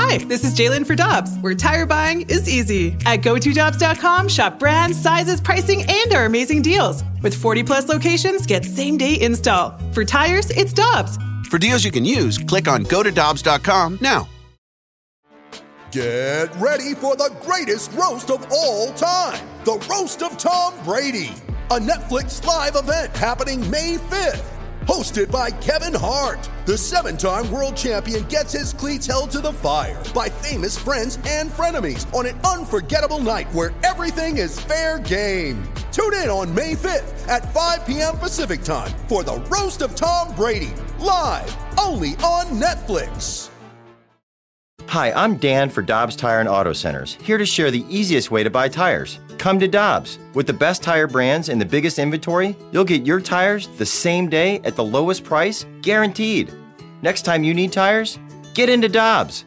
Hi, this is Jalen for Dobbs, where tire buying is easy. At GoToDobbs.com, shop brands, sizes, pricing, and our amazing deals. With 40-plus locations, get same-day install. For tires, it's Dobbs. For deals you can use, click on GoToDobbs.com now. Get ready for the greatest roast of all time, the Roast of Tom Brady, a Netflix live event happening May 5th. Hosted by Kevin Hart, the 7-time world champion gets his cleats held to the fire by famous friends and frenemies on an unforgettable night where everything is fair game. Tune in on May 5th at 5 p.m. Pacific time for the Roast of Tom Brady, live only on Netflix. Hi, I'm Dan for Dobbs Tire and Auto Centers, here to share the easiest way to buy tires. Come to Dobbs. With the best tire brands and the biggest inventory, you'll get your tires the same day at the lowest price, guaranteed. Next time you need tires, get into Dobbs.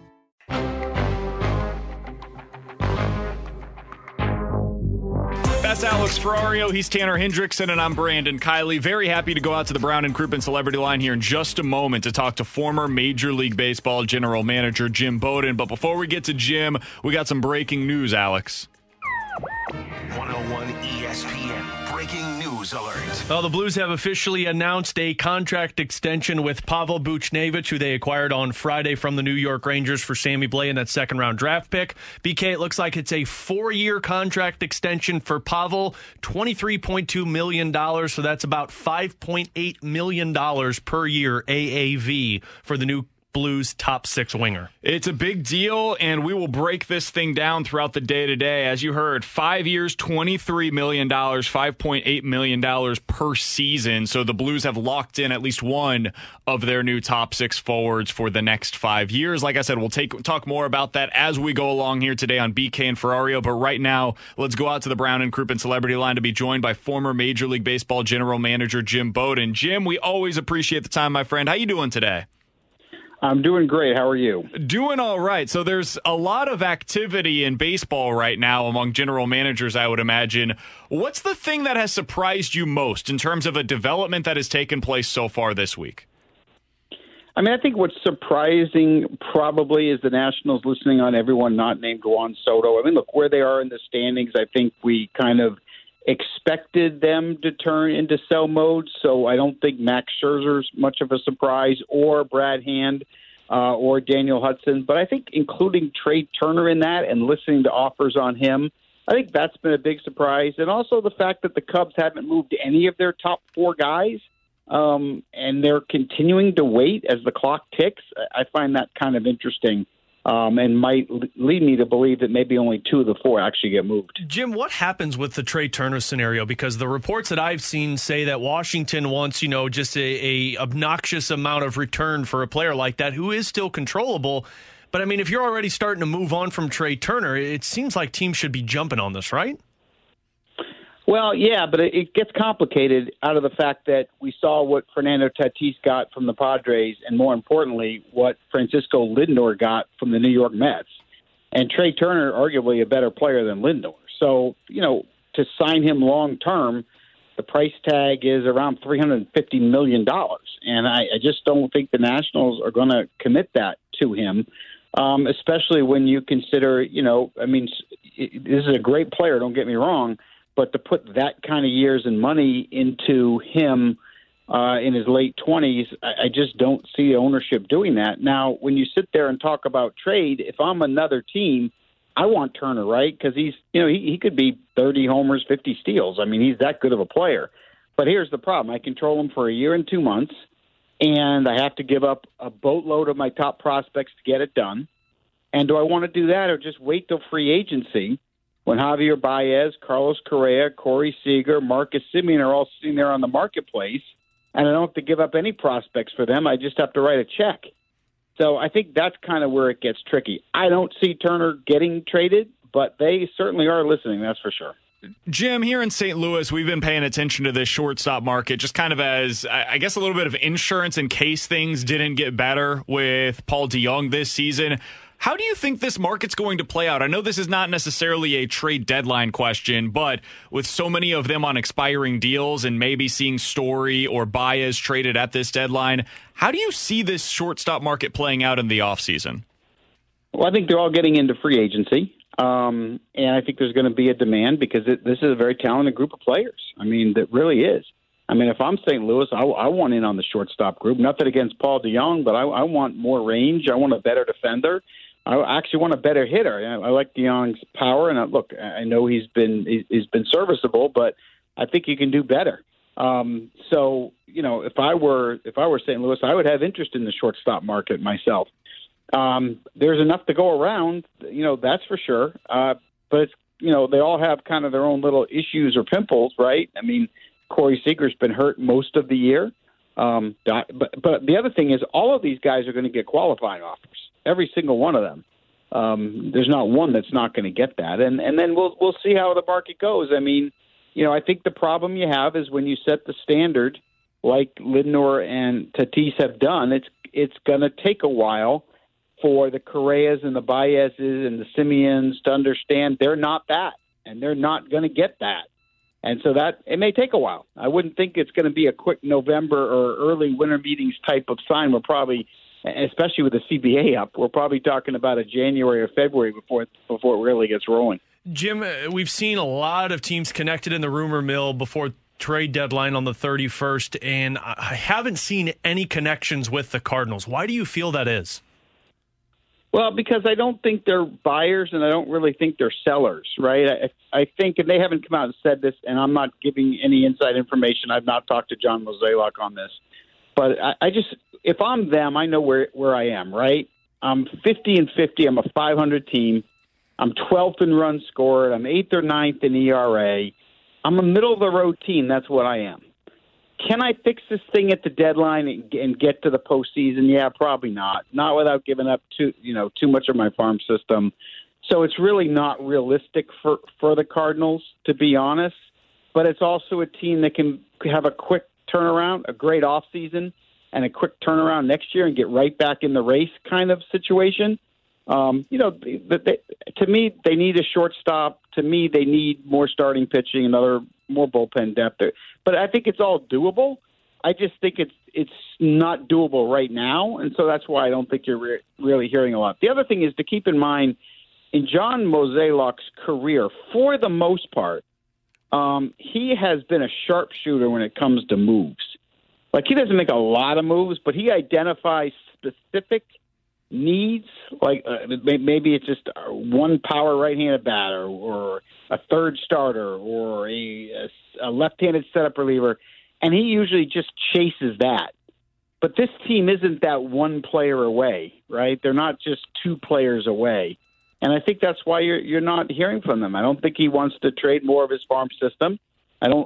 That's Alex Ferrario. He's Tanner Hendrickson, and I'm Brandon Kiley. Very happy to go out to the Brown and Crouppen Celebrity Line here in just a moment to talk to former Major League Baseball general manager Jim Bowden. But before we get to Jim, we got some breaking news, Alex. 101 ESPN breaking news alert. Well, the Blues have officially announced a contract extension with Pavel Buchnevich, who they acquired on Friday from the New York Rangers for Sammy Blais in that second-round draft pick. BK, it looks like it's a 4-year contract extension for Pavel, $23.2 million, so that's about $5.8 million per year AAV for the new Blues top 6 winger. It's a big deal, and we will break this thing down throughout the day today. As you heard, 5 years, $23 million, $5.8 million per season. So the Blues have locked in at least one of their new top 6 forwards for the next 5 years. Like I said, we'll talk more about that as we go along here today on BK and Ferrario. But right now, let's go out to the Brown and Crouppen Celebrity Line to be joined by former Major League Baseball general manager Jim Bowden. Jim, we always appreciate the time, my friend. How you doing today? I'm doing great. How are you? Doing all right. So there's a lot of activity in baseball right now among general managers, I would imagine. What's the thing that has surprised you most in terms of a development that has taken place so far this week? I mean, I think what's surprising probably is the Nationals listening on everyone not named Juan Soto. I mean, look, where they are in the standings, I think we kind of expected them to turn into sell mode, so I don't think Max Scherzer's much of a surprise, or Brad Hand, or Daniel Hudson. But I think including Trey Turner in that and listening to offers on him, I think that's been a big surprise. And also the fact that the Cubs haven't moved any of their top 4 guys, and they're continuing to wait as the clock ticks. I find that kind of interesting. And might lead me to believe that maybe only 2 of the 4 actually get moved. Jim, what happens with the Trey Turner scenario? Because the reports that I've seen say that Washington wants, just a obnoxious amount of return for a player like that who is still controllable. But, I mean, if you're already starting to move on from Trey Turner, it seems like teams should be jumping on this, right? Well, yeah, but it gets complicated out of the fact that we saw what Fernando Tatis got from the Padres, and more importantly, what Francisco Lindor got from the New York Mets. And Trey Turner, arguably a better player than Lindor. So, to sign him long term, the price tag is around $350 million. And I just don't think the Nationals are going to commit that to him, especially when you consider, this is a great player, don't get me wrong, but to put that kind of years and money into him in his late 20s, I just don't see ownership doing that. Now, when you sit there and talk about trade, if I'm another team, I want Turner, right? Because he's, he could be 30 homers, 50 steals. I mean, he's that good of a player. But here's the problem. I control him for a year and 2 months, and I have to give up a boatload of my top prospects to get it done. And do I want to do that or just wait till free agency when Javier Baez, Carlos Correa, Corey Seager, Marcus Semien are all sitting there on the marketplace, and I don't have to give up any prospects for them. I just have to write a check. So I think that's kind of where it gets tricky. I don't see Turner getting traded, but they certainly are listening, that's for sure. Jim, here in St. Louis, we've been paying attention to this shortstop market just kind of as, I guess, a little bit of insurance in case things didn't get better with Paul DeJong this season. How do you think this market's going to play out? I know this is not necessarily a trade deadline question, but with so many of them on expiring deals and maybe seeing Story or Baez traded at this deadline, how do you see this shortstop market playing out in the offseason? Well, I think they're all getting into free agency. And I think there's going to be a demand because this is a very talented group of players. I mean, that really is. I mean, if I'm St. Louis, I want in on the shortstop group. Nothing against Paul DeJong, but I want more range. I want a better defender. I actually want a better hitter. I like DeJong's power, and look, I know he's been serviceable, but I think he can do better. So, if I were St. Louis, I would have interest in the shortstop market myself. There's enough to go around, that's for sure. But it's, they all have kind of their own little issues or pimples, right? I mean, Corey Seager's been hurt most of the year. But the other thing is all of these guys are going to get qualifying offers, every single one of them. There's not one that's not going to get that. And then we'll see how the market goes. I mean, I think the problem you have is when you set the standard like Lindor and Tatis have done, it's going to take a while for the Correas and the Baezes and the Simeons to understand they're not that, and they're not going to get that. And so that it may take a while. I wouldn't think it's going to be a quick November or early winter meetings type of sign. We're probably, especially with the CBA up, we're probably talking about a January or February before it really gets rolling. Jim, we've seen a lot of teams connected in the rumor mill before trade deadline on the 31st, and I haven't seen any connections with the Cardinals. Why do you feel that is? Well, because I don't think they're buyers, and I don't really think they're sellers, right? I think, and they haven't come out and said this, and I'm not giving any inside information. I've not talked to John Mozeliak on this. But I just, if I'm them, I know where I am, right? I'm 50-50. I'm a 500 team. I'm 12th in runs scored. I'm 8th or 9th in ERA. I'm a middle-of-the-road team. That's what I am. Can I fix this thing at the deadline and get to the postseason? Yeah, probably not. Not without giving up too much of my farm system. So it's really not realistic for the Cardinals, to be honest. But it's also a team that can have a quick turnaround, a great offseason, and a quick turnaround next year and get right back in the race kind of situation. To me, they need a shortstop. To me, they need more starting pitching and more bullpen depth. But I think it's all doable. I just think it's not doable right now, and so that's why I don't think you're really hearing a lot. The other thing is to keep in mind, in John Mozeliak's career, for the most part, he has been a sharpshooter when it comes to moves. Like, he doesn't make a lot of moves, but he identifies specific needs, like maybe it's just one power right-handed batter or a third starter or a left-handed setup reliever, and he usually just chases that. But this team isn't that one player away, right? They're not just two players away. And I think that's why you're not hearing from them. I don't think he wants to trade more of his farm system. I don't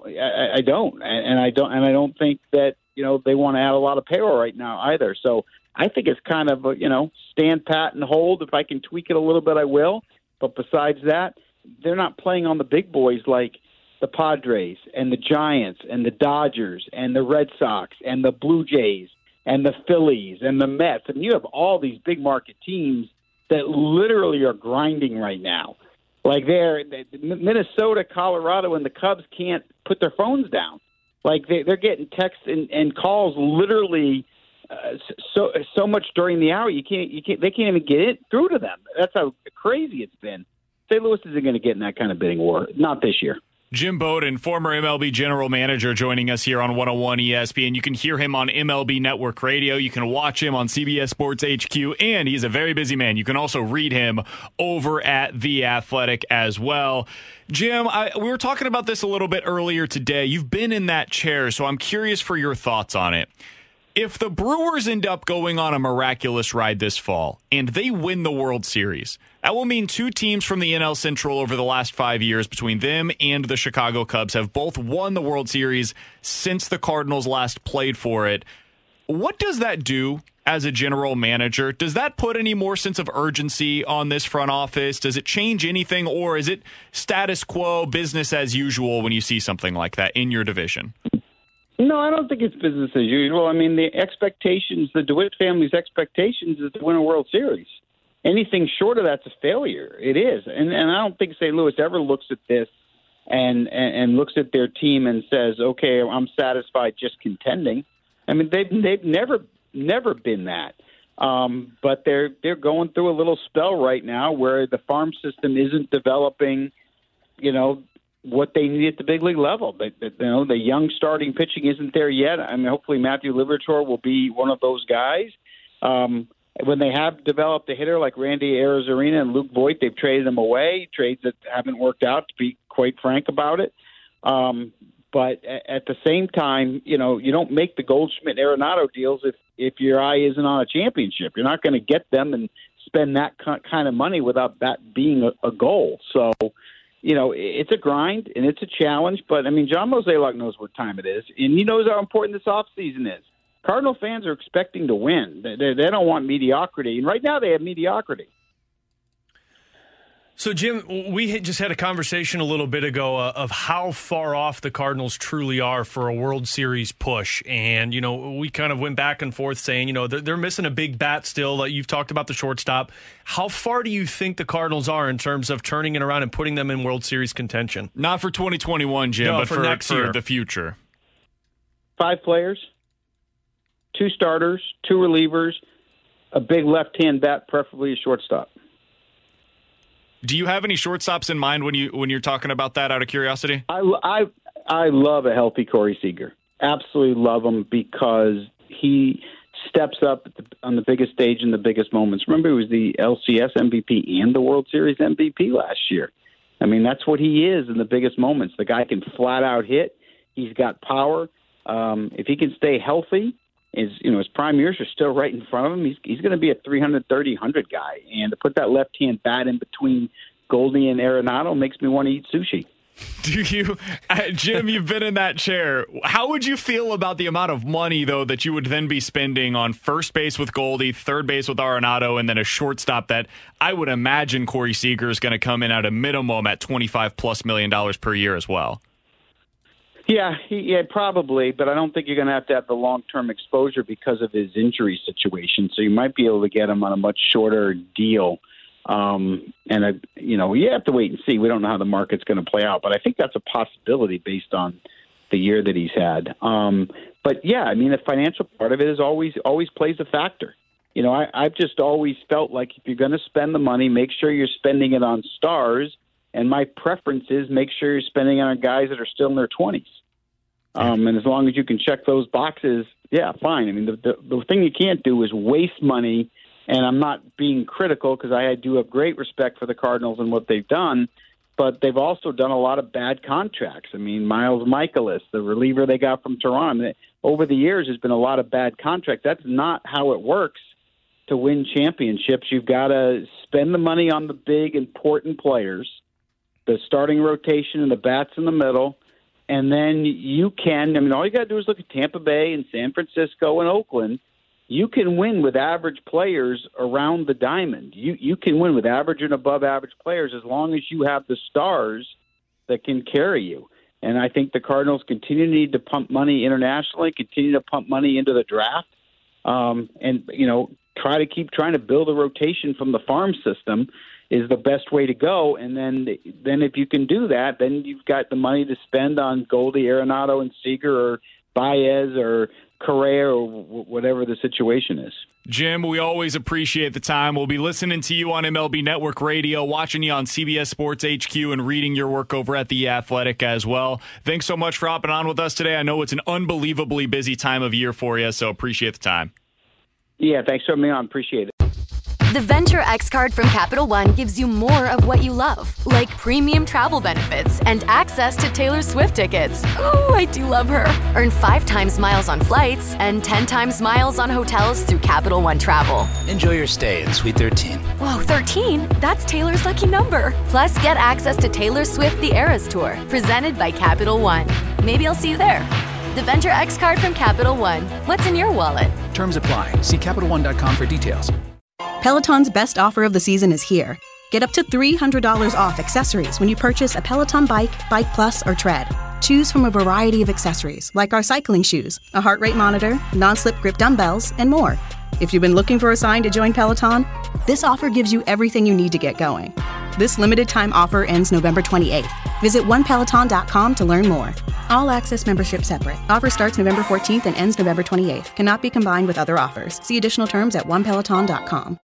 think that, they want to add a lot of payroll right now either. So I think it's kind of, stand pat and hold. If I can tweak it a little bit, I will. But besides that, they're not playing on the big boys like the Padres and the Giants and the Dodgers and the Red Sox and the Blue Jays and the Phillies and the Mets. I mean, you have all these big market teams that literally are grinding right now. Like Minnesota, Colorado, and the Cubs can't put their phones down. Like they're getting texts and calls literally so much during the hour. They can't even get it through to them. That's how crazy it's been. St. Louis isn't going to get in that kind of bidding war. Not this year. Jim Bowden, former MLB general manager, joining us here on 101 ESPN. You can hear him on MLB Network Radio. You can watch him on CBS Sports HQ, and he's a very busy man. You can also read him over at The Athletic as well. Jim, we were talking about this a little bit earlier today. You've been in that chair, so I'm curious for your thoughts on it. If the Brewers end up going on a miraculous ride this fall and they win the World Series, that will mean two teams from the NL Central over the last 5 years between them and the Chicago Cubs have both won the World Series since the Cardinals last played for it. What does that do as a general manager? Does that put any more sense of urgency on this front office? Does it change anything, or is it status quo, business as usual when you see something like that in your division? No, I don't think it's business as usual. I mean, the expectations, the DeWitt family's expectations is to win a World Series. Anything short of that's a failure. It is. And I don't think St. Louis ever looks at this and looks at their team and says, okay, I'm satisfied just contending. I mean, they've never been that. But they're going through a little spell right now where the farm system isn't developing, what they need at the big league level. The young starting pitching isn't there yet. I mean, hopefully Matthew Liberatore will be one of those guys. When they have developed a hitter like Randy Arozarena and Luke Voigt, they've traded them away, trades that haven't worked out, to be quite frank about it. But at the same time, you don't make the Goldschmidt Arenado deals if your eye isn't on a championship. You're not going to get them and spend that kind of money without that being a goal. So, it's a grind and it's a challenge. But, I mean, John Mozeliak knows what time it is, and he knows how important this offseason is. Cardinal fans are expecting to win. They don't want mediocrity. And right now they have mediocrity. So, Jim, we just had a conversation a little bit ago of how far off the Cardinals truly are for a World Series push. And, we kind of went back and forth saying, they're missing a big bat still. You've talked about the shortstop. How far do you think the Cardinals are in terms of turning it around and putting them in World Series contention? Not for 2021, Jim, but for next year. The future. 5 players, 2 starters, 2 relievers, a big left-hand bat, preferably a shortstop. Do you have any shortstops in mind when you're talking about that, out of curiosity? I love a healthy Corey Seager. Absolutely love him because he steps up on the biggest stage in the biggest moments. Remember, he was the LCS MVP and the World Series MVP last year. I mean, that's what he is in the biggest moments. The guy can flat out hit. He's got power. If he can stay healthy, his prime years are still right in front of him. He's going to be a 330-100 guy. And to put that left-hand bat in between Goldie and Arenado makes me want to eat sushi. Do you, Jim, you've been in that chair. How would you feel about the amount of money, though, that you would then be spending on first base with Goldie, third base with Arenado, and then a shortstop that I would imagine Corey Seager is going to come in at a minimum at $25+ million per year as well? Yeah, probably, but I don't think you're going to have the long-term exposure because of his injury situation. So you might be able to get him on a much shorter deal. You have to wait and see. We don't know how the market's going to play out, but I think that's a possibility based on the year that he's had. But yeah, I mean, the financial part of it is always plays a factor. I've just always felt like if you're going to spend the money, make sure you're spending it on stars. And my preference is make sure you're spending on guys that are still in their 20s. And as long as you can check those boxes, yeah, fine. I mean, the thing you can't do is waste money. And I'm not being critical because I do have great respect for the Cardinals and what they've done. But they've also done a lot of bad contracts. I mean, Miles Michaelis, the reliever they got from Toronto, over the years has been a lot of bad contracts. That's not how it works to win championships. You've got to spend the money on the big, important players, the starting rotation and the bats in the middle, and then you can, all you got to do is look at Tampa Bay and San Francisco and Oakland. You can win with average players around the diamond. You can win with average and above average players as long as you have the stars that can carry you. And I think the Cardinals continue to need to pump money internationally, continue to pump money into the draft, try to keep trying to build a rotation from the farm system is the best way to go. And then if you can do that, then you've got the money to spend on Goldie, Arenado, and Seager, or Baez, or Correa, or whatever the situation is. Jim, we always appreciate the time. We'll be listening to you on MLB Network Radio, watching you on CBS Sports HQ, and reading your work over at The Athletic as well. Thanks so much for hopping on with us today. I know it's an unbelievably busy time of year for you, so appreciate the time. Yeah, thanks for having me on. Appreciate it. The Venture X card from Capital One gives you more of what you love, like premium travel benefits and access to Taylor Swift tickets. Oh, I do love her. Earn 5 times miles on flights and 10 times miles on hotels through Capital One Travel. Enjoy your stay in Suite 13. Whoa, 13? That's Taylor's lucky number. Plus, get access to Taylor Swift The Eras Tour, presented by Capital One. Maybe I'll see you there. The Venture X card from Capital One. What's in your wallet? Terms apply. See CapitalOne.com for details. Peloton's best offer of the season is here. Get up to $300 off accessories when you purchase a Peloton bike, Bike Plus, or Tread. Choose from a variety of accessories like our cycling shoes, a heart rate monitor, non-slip grip dumbbells, and more. If you've been looking for a sign to join Peloton, this offer gives you everything you need to get going. This limited time offer ends November 28th. Visit onepeloton.com to learn more. All access membership separate. Offer starts November 14th and ends November 28th. Cannot be combined with other offers. See additional terms at onepeloton.com.